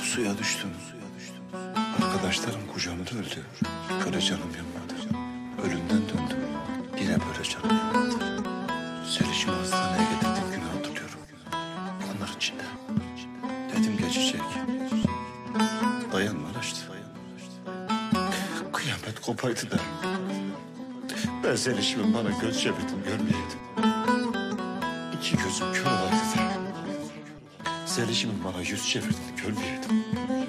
Suya düştüm. Arkadaşlarım kucağımda öldü. Böyle canım yanmadı. Ölümden döndüm. Yine böyle canım yanmadı. Selişimi hastaneye getirdim, günü hatırlıyorum. Kanlar içinde. Dedim geçecek. Dayanmamıştı. Kıyamet kopaydı da. Ben Selişimin bana göz çevirdim, görmeyeydim. İki gözüm kör olaydı da. Selişimin bana yüz çevirdim, görmeyeydim.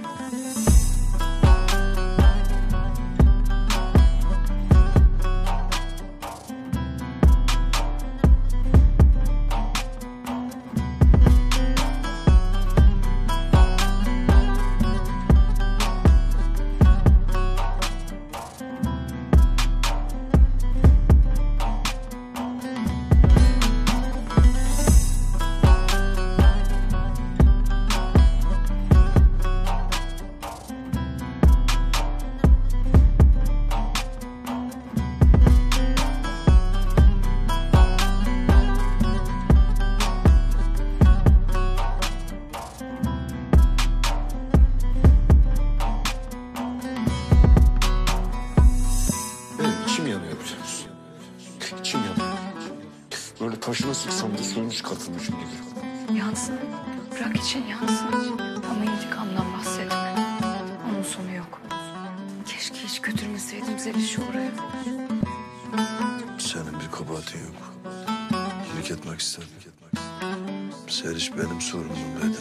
İçim yanıyor biliyor musun? İçim yanıyor. Böyle taşına sıksam da sonuç katılmışım gibi. Yansın. Bırak için yansın. Ama intikamdan bahsetme. Onun sonu yok. Keşke hiç götürmeseydim Zeliş'i oraya. Senin bir kabahatin yok. İyilik etmek istedim. Seliş benim sorumluluğumdaydı.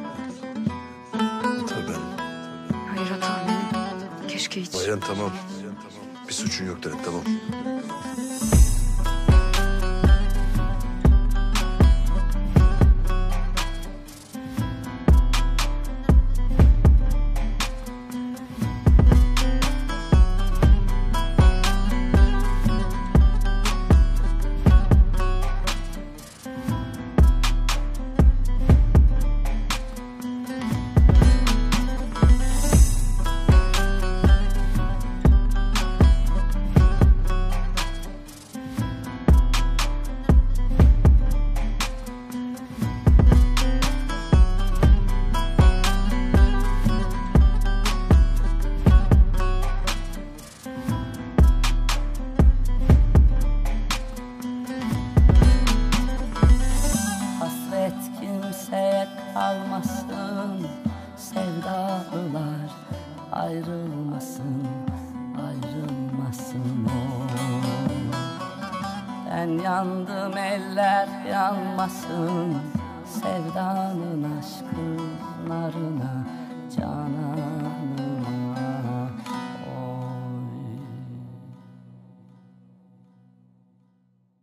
Hata benim. Hayır, hata benim. Keşke hiç... Bayan tamam. Bir suçun yok dedim, tamam. Kimseye kalmasın, sevdalılar ayrılmasın, ayrılmasın o. Ben yandım, eller yanmasın, sevdanın aşkın narına, cananın